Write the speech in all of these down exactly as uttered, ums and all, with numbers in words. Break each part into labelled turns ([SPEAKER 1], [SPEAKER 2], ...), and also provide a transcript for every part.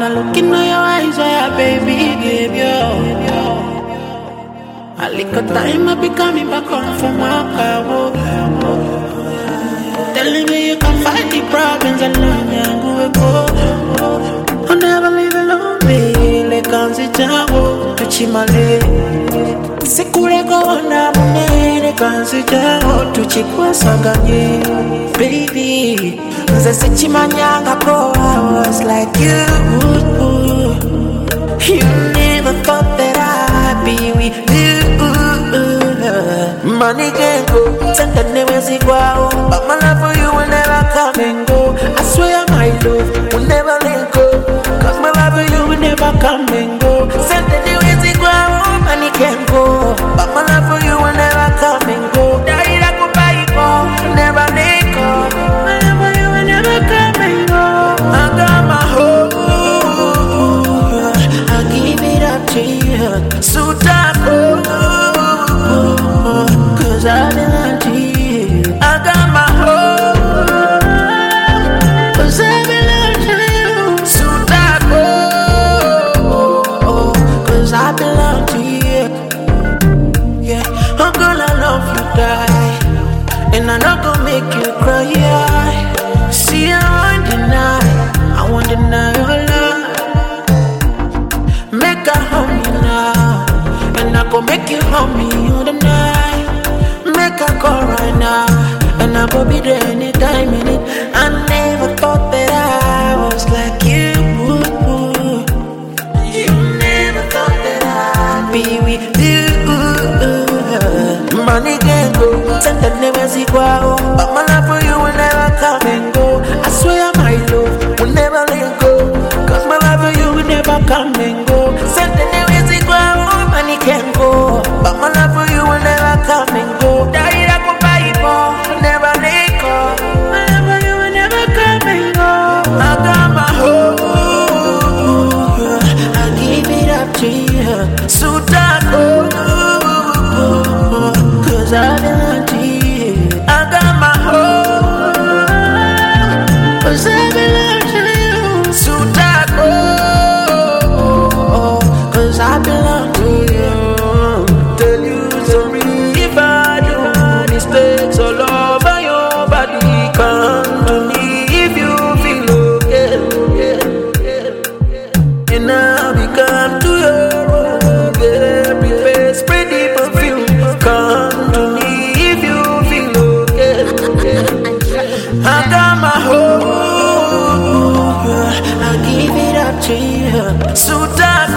[SPEAKER 1] I look into your eyes, oh baby, give you. A little time I be coming back home from my car. Telling me you can fight the problems alone, yeah, go go. I'll never leave alone, baby. Can't sit down, touch my leg. Sekure go on a money, can't sit down, touch it was a ganye. Baby, the Sechimanyanga pro, I was like you. You never thought that I'd be with you. Money can go, send the name as it go. But my love for you will never come and go. I swear my love will never let go. Cause my love for you will never come and go. Send the name as it go, money can go. But my love for you will never come and go. Die like a bike, never let go. My love for you will never come and go. I got my hope, I give it up to you. So dark, cause I belong to you. I got my hope, cause I belong to you. So dark, oh, cause I belong to you. Yeah, I'm gonna love you, die. And I'm not gonna make you cry, yeah. See, I won't deny, I won't deny your love. Make her hug me now, and I go make you hug me all the night. Make her call right now, and I go be there anytime in it. I never thought that I was like you. You never thought that I'd be with you. Money can go, send the name as it go. But my love for you will never come and go. I swear my love will never let go. Cause my love for you will never come and go. Send the name as it go, money can go. But my love for you will never come and go. Die like a Bible, never let go. My love for you will never come and go. I got my hope, I give it up to you. So dark, cause I belong to you. I got my hope, cause I belong to you. So dark, cause I belong to you. Tell you sorry if I do mistakes all over your body. Come to me if you feel okay, yeah, yeah. And I'll be come to your room, get every face, spread the perfume. Come to me if you feel okay, yeah. I got my hope, I give it up to you. So dark,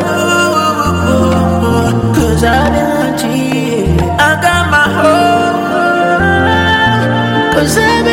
[SPEAKER 1] cause I belong to you. I got my hope, cause I belong